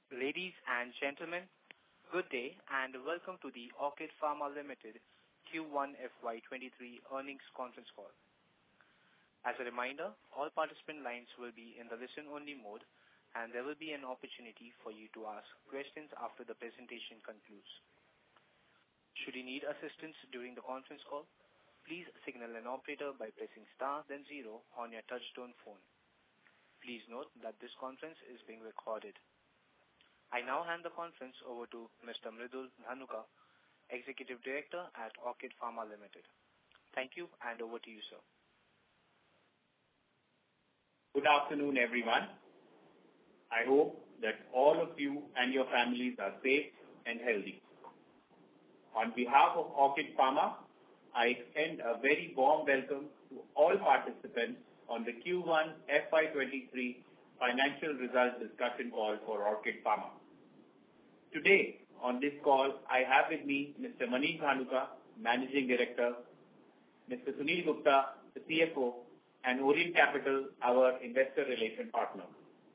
Ladies and gentlemen, good day and welcome to the Orchid Pharma Limited Q1 FY23 earnings conference call. As a reminder, all participant lines will be in the listen-only mode, and there will be an opportunity for you to ask questions after the presentation concludes. Should you need assistance during the conference call, please signal an operator by pressing star then 0 on your touchtone phone. Please note that this conference is being recorded. I now hand the conference over to Mr. Mridul Dhanuka, Executive Director at Orchid Pharma Limited. Thank you, and over to you, sir. Good afternoon, everyone. I hope that all of you and your families are safe and healthy. On behalf of Orchid Pharma, I extend a very warm welcome to all participants on the Q1 FY23 financial results discussion call for Orchid Pharma. Today, on this call, I have with me Mr. Manish Dhanuka, Managing Director, Mr. Sunil Gupta, the CFO, and Orient Capital, our investor relation partner.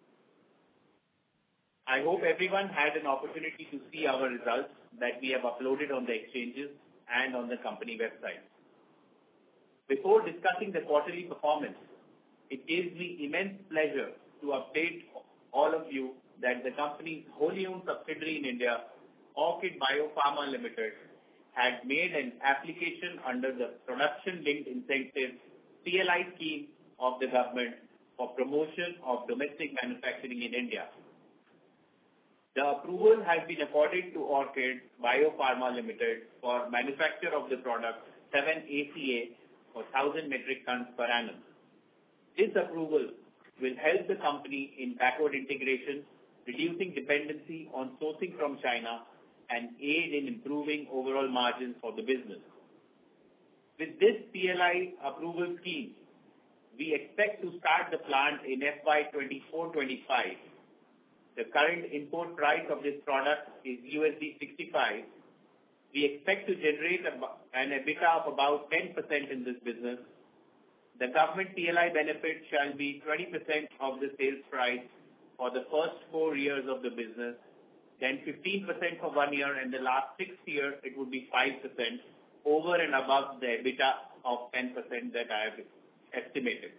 I hope everyone had an opportunity to see our results that we have uploaded on the exchanges and on the company website. Before discussing the quarterly performance, it gives me immense pleasure to update all of you that the company's wholly owned subsidiary in India, Orchid Biopharma Limited, had made an application under the Production Linked Incentive PLI scheme of the government for promotion of domestic manufacturing in India. The approval has been accorded to Orchid Biopharma Limited for manufacture of the product 7-ACA for 1,000 metric tons per annum. This approval will help the company in backward integration, reducing dependency on sourcing from China, and aid in improving overall margins for the business. With this PLI approval scheme, we expect to start the plant in FY24-25. The current import price of this product is $65. We expect to generate an EBITDA of about 10% in this business. The government PLI benefit shall be 20% of the sales price for the first 4 years of the business, then 15% for 1 year, and the last 6 years it would be 5% over and above the EBITDA of 10% that I have estimated.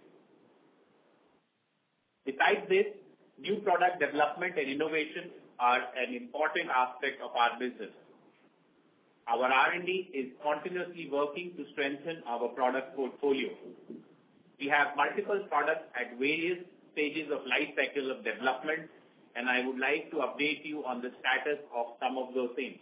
Besides this, new product development and innovation are an important aspect of our business. Our R&D is continuously working to strengthen our product portfolio. We have multiple products at various stages of life cycle of development, and I would like to update you on the status of some of those things.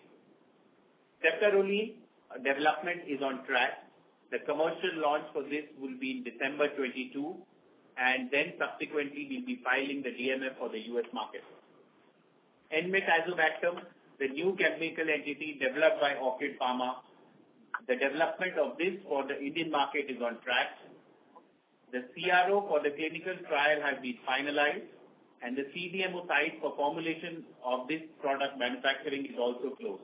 Ceftaroline development is on track. The commercial launch for this will be in December 22, and then subsequently we'll be filing the DMF for the US market. Enmetazobactam, the new chemical entity developed by Orchid Pharma, the development of this for the Indian market is on track. The CRO for the clinical trial has been finalized, and the CDMO site for formulation of this product manufacturing is also closed.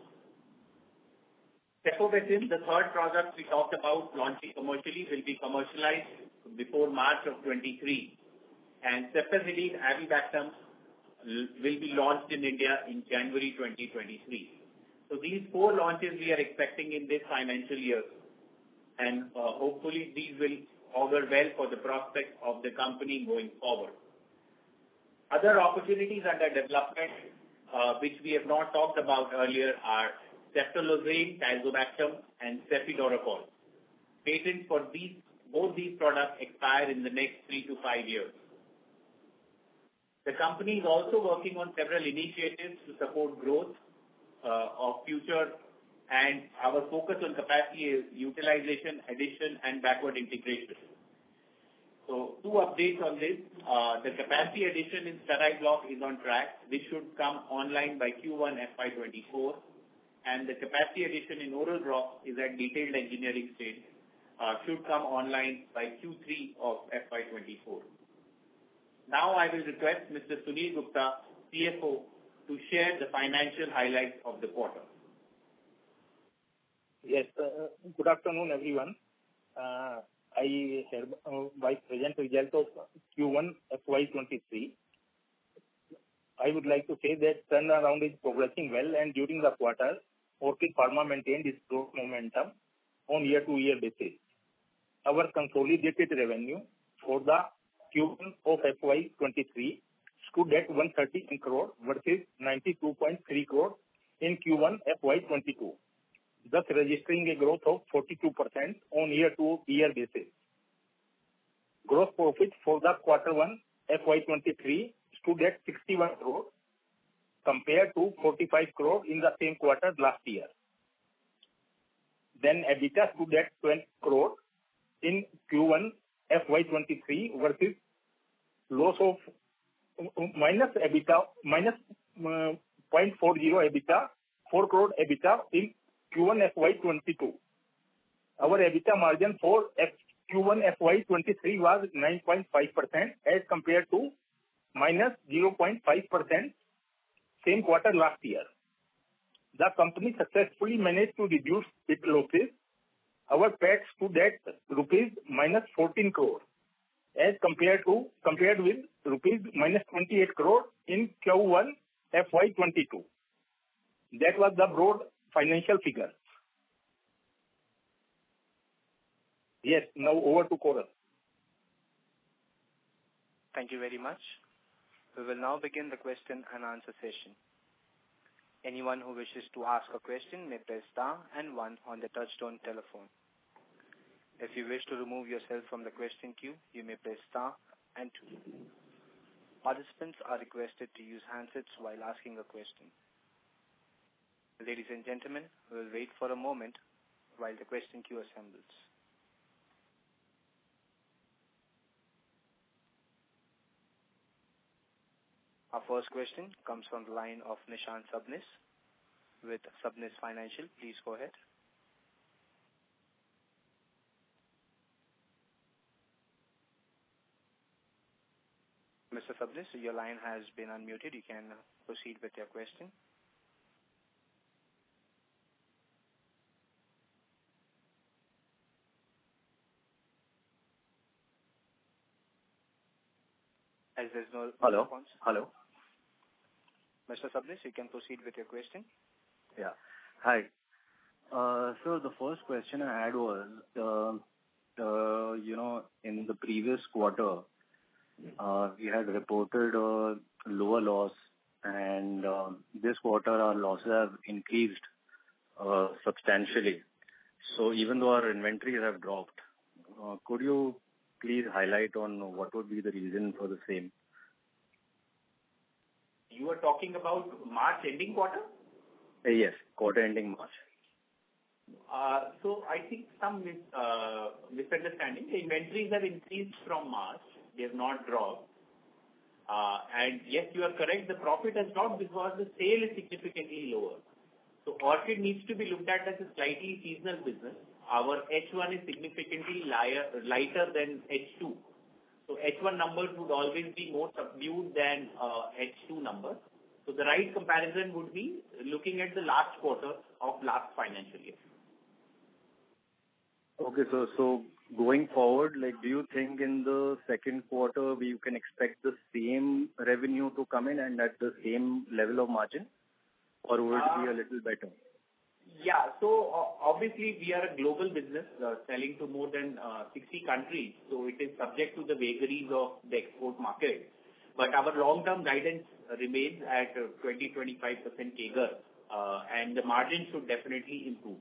Cefovecin, the third product we talked about launching commercially, will be commercialized before March of 23, and Ceftazidime Avibactam will be launched in India in January 2023. So these 4 launches we are expecting in this financial year, and hopefully these will augur well for the prospects of the company going forward. Other opportunities under development, which we have not talked about earlier, are Ceftolozane, Tazobactam, and Cefiderocol. Patents for both these products expire in the next 3 to 5 years. The company is also working on several initiatives to support growth of future, and our focus on capacity utilization, addition, and backward integration. So 2 updates on this. The capacity addition in sterile block is on track. This should come online by Q1 FY24, and the capacity addition in oral drop is at detailed engineering stage. Should come online by Q3 of FY24. Now I will request Mr. Sunil Gupta, CFO, to share the financial highlights of the quarter. Yes, good afternoon, everyone. I hereby present the result of Q1 FY23. I would like to say that turnaround is progressing well, and during the quarter, Orchid Pharma maintained its growth momentum on year-to-year basis. Our consolidated revenue for the Q1 of FY23 stood at 130 crore versus 92.3 crore in Q1 FY22, thus registering a growth of 42% on year-to-year basis. Gross profit for the Q1 FY23 stood at 61 crore compared to 45 crore in the same quarter last year. Then EBITDA stood at 12 crore in Q1 FY23 versus loss of minus EBITDA, minus 0.40 EBITDA, 4 crore EBITDA in Q1 FY22. Our EBITDA margin for Q1 FY23 was 9.5% as compared to minus 0.5% same quarter last year. The company successfully managed to reduce its losses. Our PAT stood at rupees minus 14 crore as compared with rupees minus 28 crore in Q1 FY22. That was the broad financial figure. Yes, now over to Koral. Thank you very much. We will now begin the question and answer session. Anyone who wishes to ask a question may press star and 1 on the touchtone telephone. If you wish to remove yourself from the question queue, you may press star and 2. Participants are requested to use handsets while asking a question. Ladies and gentlemen, we will wait for a moment while the question queue assembles. Our first question comes from the line of Nishant Sabnis with Sabnis Financial. Please go ahead. Mr. Sabnis, your line has been unmuted. You can proceed with your question. As there's no response. Hello. Mr. Sabnis, you can proceed with your question. Yeah. Hi. So the first question I had was, in the previous quarter, we had reported a lower loss, and this quarter our losses have increased substantially. So even though our inventories have dropped, could you please highlight on what would be the reason for the same? You are talking about March ending quarter? Yes, quarter ending March. So I think some misunderstanding. The inventories have increased from March. They have not dropped. And yes, you are correct. The profit has dropped because the sale is significantly lower. So Orchid needs to be looked at as a slightly seasonal business. Our H1 is significantly lighter than H2. So H1 numbers would always be more subdued than H2 numbers. So the right comparison would be looking at the last quarter of last financial year. Okay, so going forward, do you think in the second quarter we can expect the same revenue to come in and at the same level of margin, or would it be a little better? Yeah, so obviously we are a global business selling to more than 60 countries, so it is subject to the vagaries of the export market. But our long-term guidance remains at 20-25% CAGR, and the margin should definitely improve.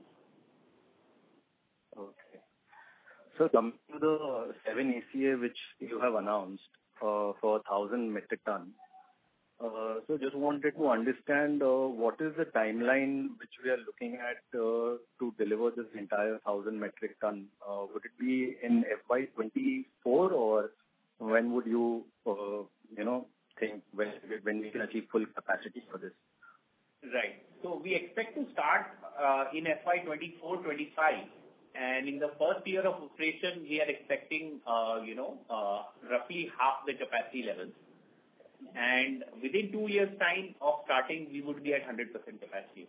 Okay. So coming to the 7 ACA which you have announced for 1,000 metric ton. So just wanted to understand what is the timeline which we are looking at to deliver this entire 1,000 metric ton? Would it be in FY24, or when would you think when we can achieve full capacity for this? Right. So we expect to start in FY24-25, and in the first year of operation we are expecting roughly half the capacity levels. And within 2 years' time of starting, we would be at 100% capacity.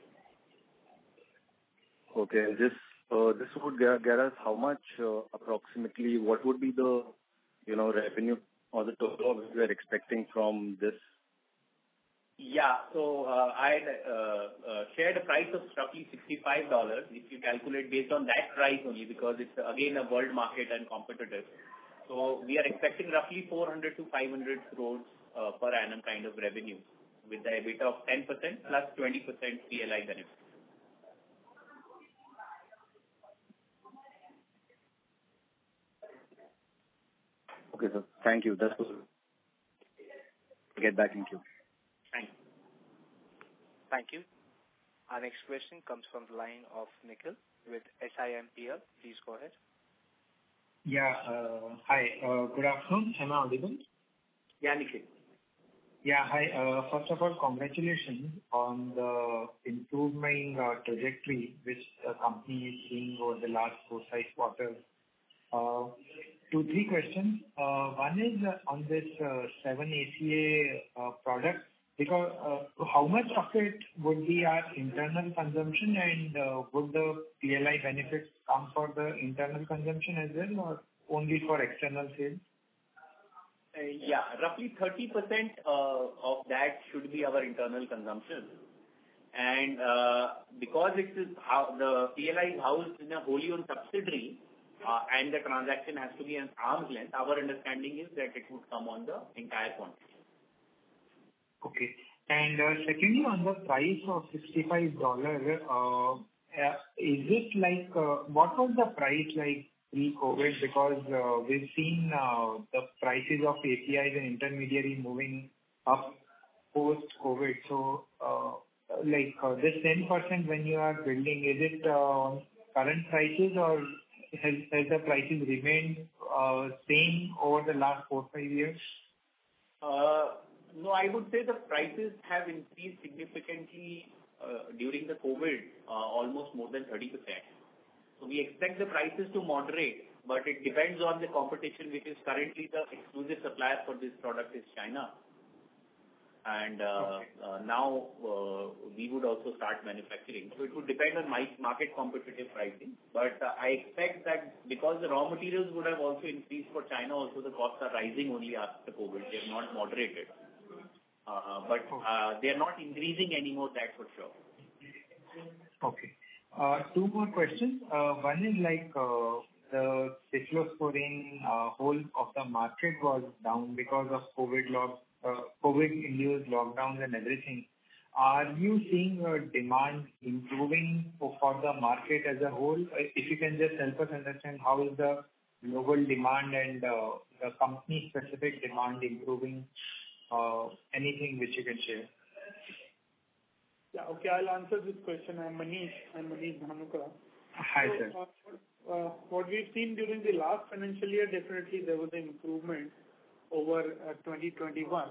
Okay, this would get us how much approximately? What would be the revenue or the total we are expecting from this Yeah. So I had shared a price of roughly $65 if you calculate based on that price only, because it's again a world market and competitive. So we are expecting roughly 400 to 500 crores per annum kind of revenue with the EBITDA of 10% plus 20% PLI benefit. Okay, sir. Thank you. That's all. Get back in queue. Thanks. Thank you. Our next question comes from the line of Nikhil with SIMPL. Please go ahead. Yeah. Hi. Good afternoon. Am I audible? Yeah, Nikhil. Yeah. Hi. First of all, congratulations on the improving trajectory which the company is seeing over the last 4-5 quarters. 2-3 questions. One is on this 7-ACA product, because how much of it would be our internal consumption, and would the PLI benefits come for the internal consumption as well, or only for external sales? Yeah, roughly 30% of that should be our internal consumption. And because it is the PLI is housed in a wholly owned subsidiary, and the transaction has to be an arm's length, our understanding is that it would come on the entire quantity. Okay. And secondly, on the price of $65, is it like, what was the price like pre-COVID? Because we've seen the prices of APIs and intermediary moving up post-COVID. So, this 10% when you are building, is it current prices, or has the prices remained same over the last 4-5 years? No, I would say the prices have increased significantly during the COVID, almost more than 30%. So we expect the prices to moderate, but it depends on the competition, which is currently the exclusive supplier for this product is China. And now we would also start manufacturing. So it would depend on market competitive pricing. But I expect that because the raw materials would have also increased for China, also the costs are rising only after COVID. They have not moderated. But they are not increasing anymore, that's for sure. Okay. 2 more questions. One is like the cephalosporin whole of the market was down because of COVID-induced lockdowns and everything. Are you seeing demand improving for the market as a whole? If you can just help us understand how is the global demand and the company-specific demand improving, anything which you can share. Yeah, okay, I'll answer this question. I'm Manish Dhanuka. Hi, sir. So, what we've seen during the last financial year, definitely there was an improvement over 2021.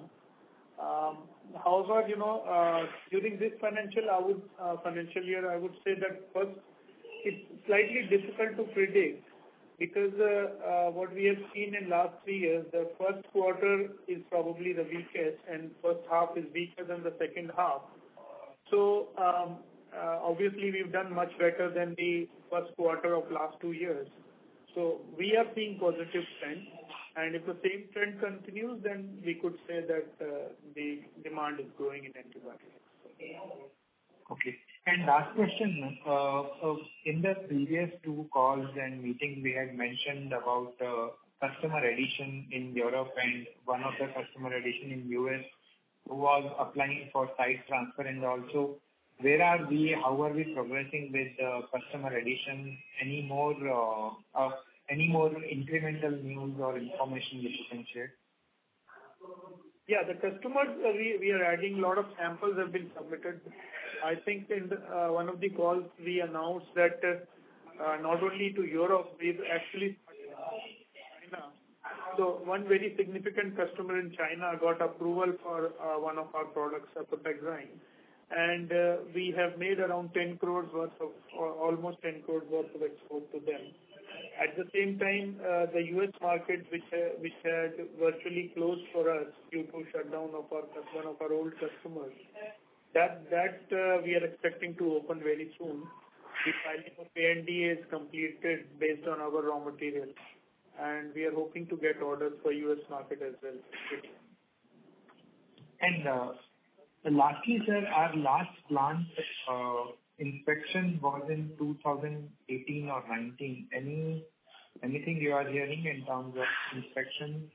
However, during this financial year, I would say that first, it's slightly difficult to predict because what we have seen in last 3 years, the first quarter is probably the weakest and first half is weaker than the second half. So, obviously we've done much better than the first quarter of last 2 years. So we are seeing positive trend, and if the same trend continues, then we could say that the demand is growing in antibiotics. Okay. And last question, in the previous 2 calls and meetings, we had mentioned about customer addition in Europe and one of the customer addition in US who was applying for site transfer, and also where are we, how are we progressing with customer addition? Any more incremental news or information which you can share? Yeah, the customers, we are adding a lot of samples have been submitted. I think in one of the calls we announced that not only to Europe, we've actually China. So one very significant customer in China got approval for one of our products, Cefepexime. And we have made around 10 crores worth of, or almost 10 crores worth of export to them. At the same time, the US market, which had virtually closed for us due to shutdown of one of our old customers, that we are expecting to open very soon. The filing of ANDA is completed based on our raw material, and we are hoping to get orders for US market as well. And Lastly, sir, our last plant inspection was in 2018 or 19. Anything you are hearing in terms of inspection?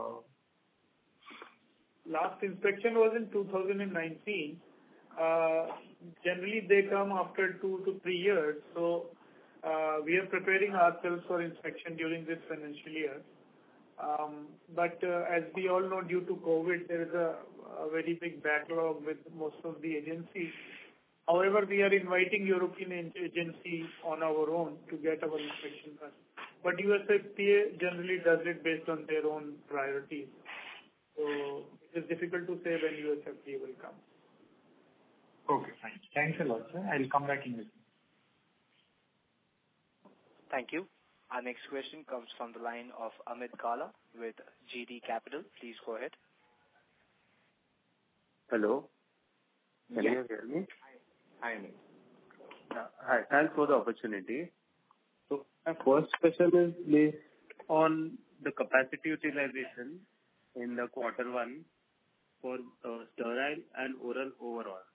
Last inspection was in 2019. Generally, they come after 2 to 3 years. So we are preparing ourselves for inspection during this financial year. But as we all know, due to COVID, there is a very big backlog with most of the agencies. However, we are inviting European agencies on our own to get our inspection done. But USFDA generally does it based on their own priorities. So it is difficult to say when USFDA will come. Okay, fine. Thanks a lot, sir. I'll come back in with you. Thank you. Our next question comes from the line of Amit Kala with GD Capital. Please go ahead. Hello. Can you hear me? Hi, Amit. Hi. Thanks for the opportunity. So my first question is based on the capacity utilization in the quarter one for sterile and oral overall.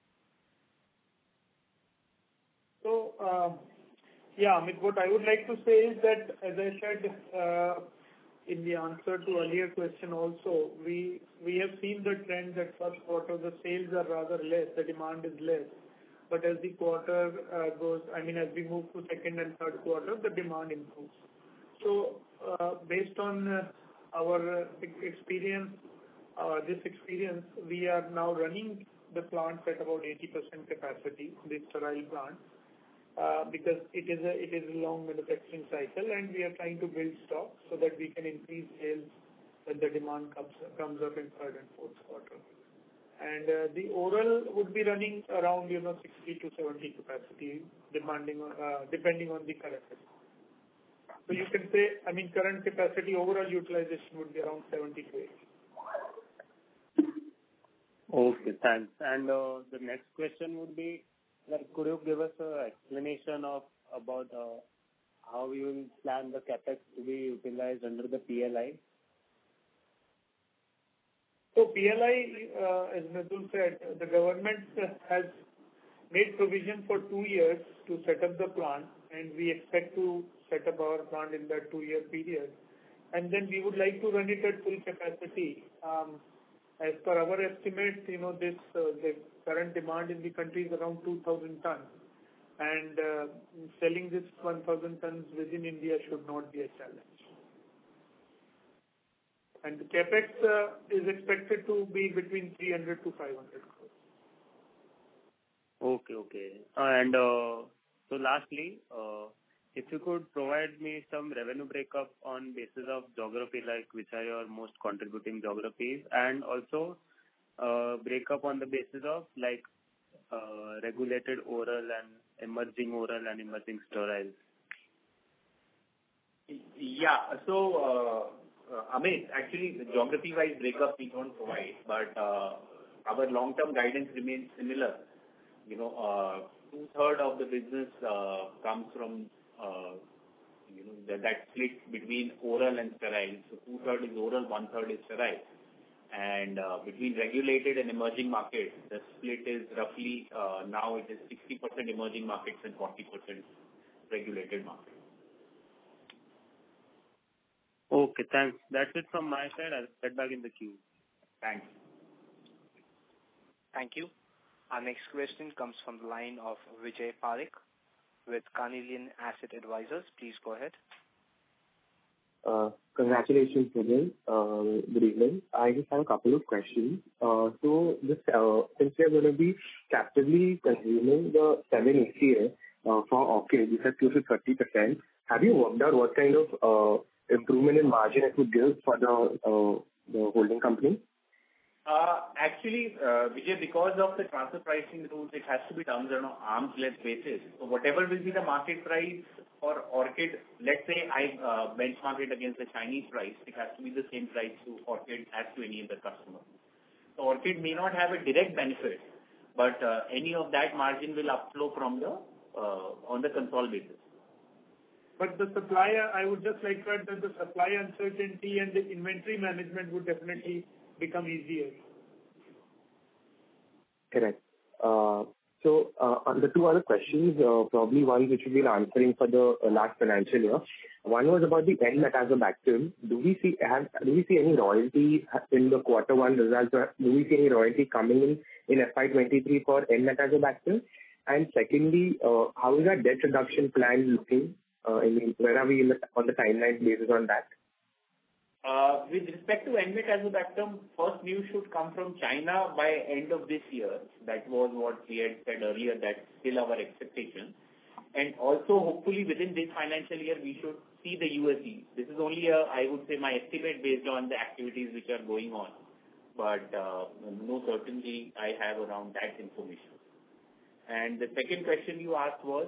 So, Amit, what I would like to say is that, as I said in the answer to earlier question also, we have seen the trend that first quarter the sales are rather less, the demand is less. But as the quarter goes, as we move to second and third quarter, the demand improves. So, based on our experience, we are now running the plants at about 80% capacity, the sterile plant, because it is a long manufacturing cycle, and we are trying to build stock so that we can increase sales when the demand comes up in third and fourth quarter. And the oral would be running around 60 to 70 capacity, depending on the current. So you can say, current capacity overall utilization would be around 70 to 80. Okay, thanks. And the next question would be, could you give us an explanation about how you will plan the capex to be utilized under the PLI? So PLI, as Mridul said, the government has made provision for 2 years to set up the plant, and we expect to set up our plant in that 2-year period. And then we would like to run it at full capacity. As per our estimate, the current demand in the country is around 2,000 tons. And selling this 1,000 tons within India should not be a challenge. And the capex is expected to be between 300 to 500 crores. Okay. And so lastly, if you could provide me some revenue breakup on basis of geography, like which are your most contributing geographies, and also breakup on the basis of regulated oral and emerging oral and emerging sterile. Yeah. So, Amit, actually, the geography-wise breakup we don't provide, but our long-term guidance remains similar. 2/3 of the business comes from that split between oral and sterile. So 2/3 is oral, 1/3 is sterile. And between regulated and emerging markets, the split is roughly now it is 60% emerging markets and 40% regulated markets. Okay, thanks. That's it from my side. I'll get back in the queue. Thanks. Thank you. Our next question comes from the line of Vijay Parekh with Carnelian Asset Advisors. Please go ahead. Congratulations, Vijay. Good evening. I just have a couple of questions. So, since we are going to be captively consuming the 7-ACA for Orchid, you said close to 30%. Have you worked out what kind of improvement in margin it would give for the holding company? Actually, Vijay, because of the transfer pricing rules, it has to be done on an arm's length basis. So whatever will be the market price for Orchid, let's say I benchmark it against the Chinese price, it has to be the same price to Orchid as to any other customer. So Orchid may not have a direct benefit, but any of that margin will upflow from on the consolidated basis. But the supplier, I would just like to add that the supply uncertainty and the inventory management would definitely become easier. Correct. On the two other questions, probably one which you've been answering for the last financial year. One was about the Enmetazobactam. Do we see any royalty in the quarter one results, or do we see any royalty coming in FY23 for Enmetazobactam? And secondly, how is our debt reduction plan looking? Where are we on the timeline basis on that? With respect to Enmetazobactam, first news should come from China by end of this year. That was what we had said earlier. That's still our expectation. And also, hopefully, within this financial year, we should see the USE. This is only I would say, my estimate based on the activities which are going on. But no certainty I have around that information. And the second question you asked was?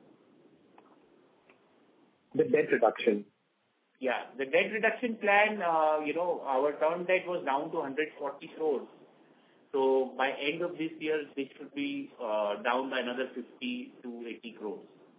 The debt reduction. Yeah, the debt reduction plan, our term debt was down to 140 crores. So by end of this year, this should be down by another 50 to 80 crores.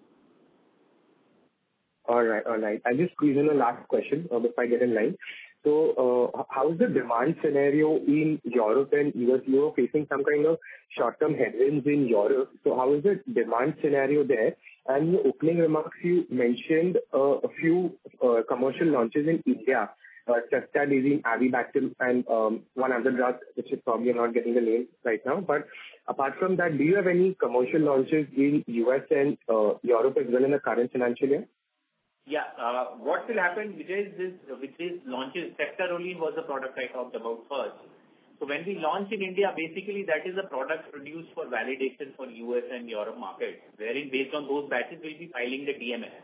All right. I'll just squeeze in a last question before I get in line. So, how is the demand scenario in Europe and US? You are facing some kind of short-term headwinds in Europe. So, how is the demand scenario there? And in your opening remarks, you mentioned a few commercial launches in India, Ceftazidime, Avibactam, and one other drug, which is probably not getting the name right now. But apart from that, do you have any commercial launches in US and Europe as well in the current financial year? Yeah. What will happen with these launches, Ceftaroline was the product I talked about first. So when we launch in India, basically that is a product produced for validation for US and Europe markets, wherein based on those batches, we'll be filing the DMF.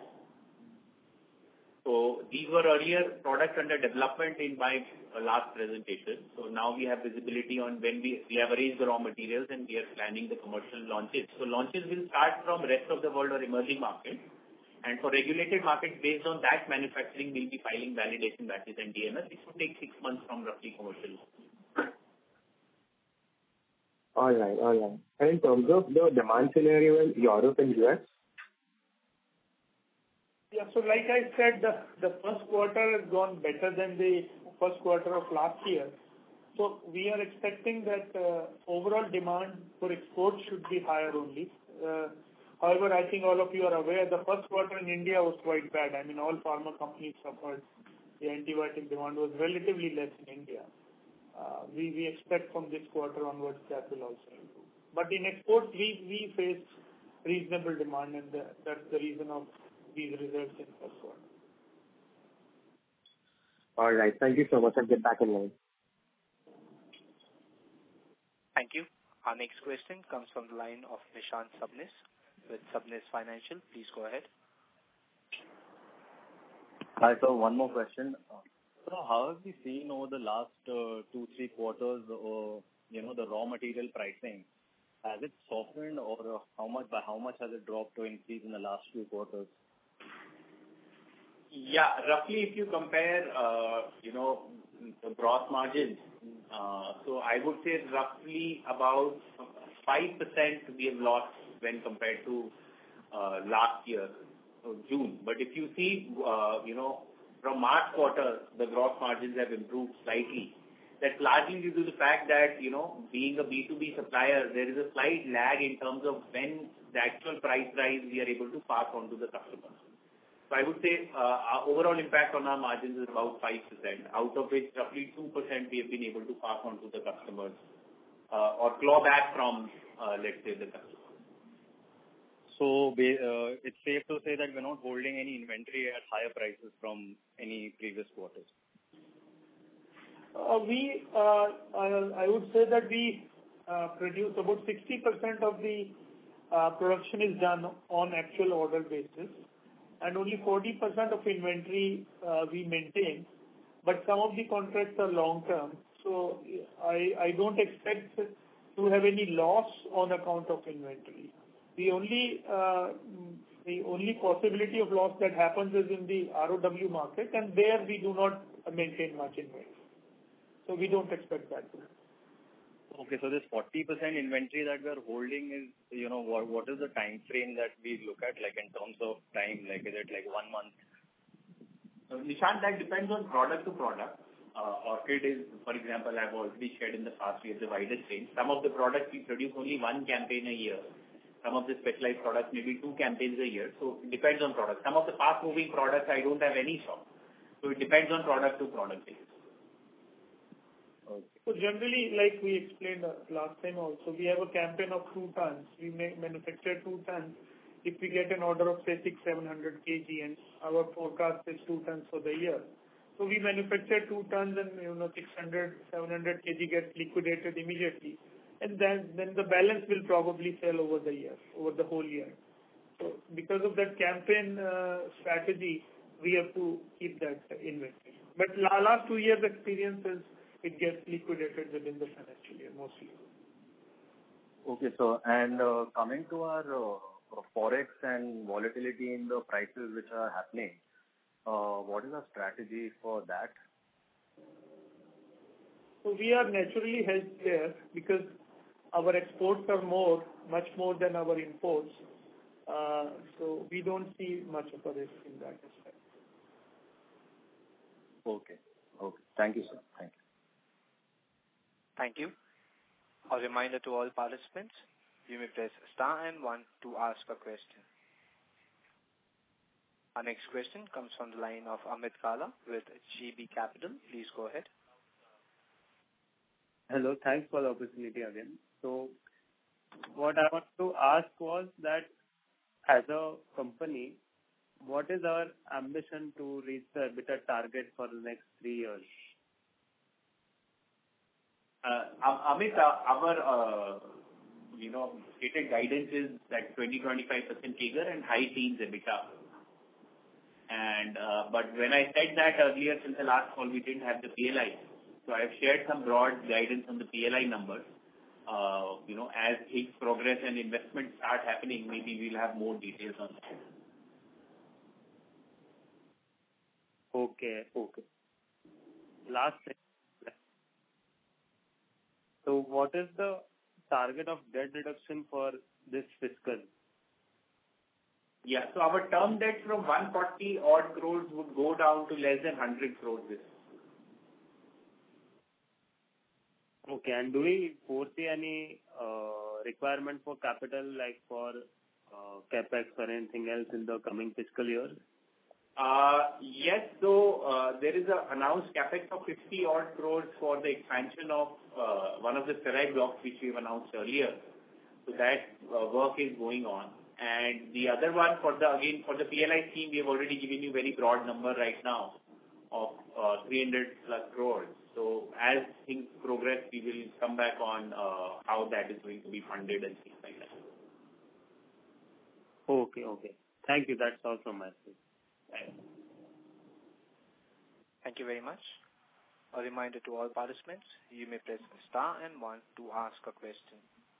So these were earlier products under development in my last presentation. So now we have visibility on when we have arranged the raw materials and we are planning the commercial launches. So launches will start from rest of the world or emerging markets. And for regulated markets, based on that manufacturing, we'll be filing validation batches and DMF. It will take 6 months from roughly commercial. All right. And in terms of the demand scenario in Europe and US? Yeah, so like I said, the first quarter has gone better than the first quarter of last year. So we are expecting that overall demand for exports should be higher only. However, I think all of you are aware the first quarter in India was quite bad. I mean, all pharma companies suffered. The antibiotic demand was relatively less in India. We expect from this quarter onwards that will also improve. But in exports, we face reasonable demand, and that's the reason of these results in first quarter. All right. Thank you so much. I'll get back in line. Thank you. Our next question comes from the line of Nishant Sabnis with Sabnis Financial. Please go ahead. Hi, sir. One more question. So how have we seen over the last 2-3 quarters, the raw material pricing? Has it softened, or by how much has it dropped to increase in the last few quarters? Yeah, roughly if you compare, the gross margins, so I would say roughly about 5% we have lost when compared to last year, June. But if you see, from March quarter, the gross margins have improved slightly. That's largely due to the fact that, being a B2B supplier, there is a slight lag in terms of when the actual price rise we are able to pass on to the customers. So I would say our overall impact on our margins is about 5%, out of which roughly 2% we have been able to pass on to the customers or claw back from, let's say, the customers. So it's safe to say that we're not holding any inventory at higher prices from any previous quarters. I would say that we produce about 60% of the production is done on actual order basis, and only 40% of inventory we maintain. But some of the contracts are long term, so I don't expect to have any loss on account of inventory. The only possibility of loss that happens is in the ROW market, and there we do not maintain much inventory. So we don't expect that to happen. Okay, so this 40% inventory that we are holding is, what is the time frame that we look at, like in terms of time? Like, is it like 1 month? Nishant, that depends on product to product. Orchid is, for example, I've already shared in the past, we have the widest range. Some of the products we produce only one campaign a year. Some of the specialized products, maybe 2 campaigns a year. So it depends on product. Some of the fast-moving products, I don't have any stock. So it depends on product to product basis. Okay. So generally, like we explained last time also, we have a campaign of 2 tons. We manufacture 2 tons. If we get an order of say 600-700 kg and our forecast is 2 tons for the year. So we manufacture 2 tons and 600-700 kg gets liquidated immediately. And then the balance will probably sell over the year, over the whole year. So because of that campaign strategy, we have to keep that inventory. But last 2 years' experience is it gets liquidated within the financial year mostly. Okay, so and coming to our forex and volatility in the prices which are happening, what is our strategy for that? So we are naturally hedged there because our exports are much more than our imports. So we don't see much of a risk in that aspect. Okay. Thank you, sir. Thank you. Thank you. A reminder to all participants, you may press star and 1 to ask a question. Our next question comes from the line of Amit Kala with GB Capital. Please go ahead. Hello, thanks for the opportunity again. So what I want to ask was that as a company, what is our ambition to reach the EBITDA target for the next 3 years? Amit, our stated guidance is that 20-25% CAGR and high teens EBITDA. And but when I said that earlier, since the last call, we didn't have the PLI. So I have shared some broad guidance on the PLI numbers. As things progress and investments start happening, maybe we'll have more details on that. Okay. Last thing. So what is the target of debt reduction for this fiscal? Yeah, so our term debt from 140 odd crores would go down to less than 100 crores this. Okay, and do we foresee any requirement for capital, like for capex or anything else in the coming fiscal year? Yes, so there is an announced capex of 50 odd crores for the expansion of one of the sterile blocks which we've announced earlier. So that work is going on. And the other one for the PLI scheme, we have already given you very broad number right now of 300 plus crores. So as things progress, we will come back on how that is going to be funded and things like that. Okay. Thank you. That's all from my side. Thank you very much. A reminder to all participants, you may press star and 1 to ask a question.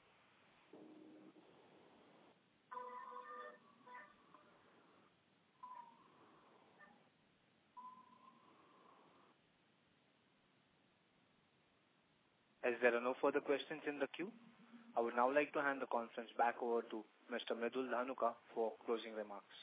As there are no further questions in the queue, I would now like to hand the conference back over to Mr. Mridul Dhanuka for closing remarks.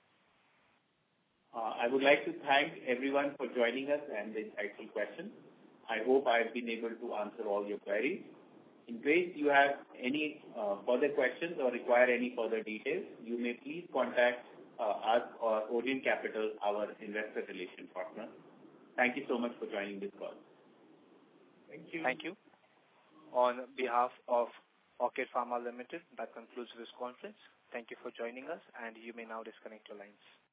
I would like to thank everyone for joining us and the insightful questions. I hope I have been able to answer all your queries. In case you have any further questions or require any further details, you may please contact us or Orient Capital, our investor relation partner. Thank you so much for joining this call. Thank you. On behalf of Orchid Pharma Limited, that concludes this conference. Thank you for joining us, and you may now disconnect your lines.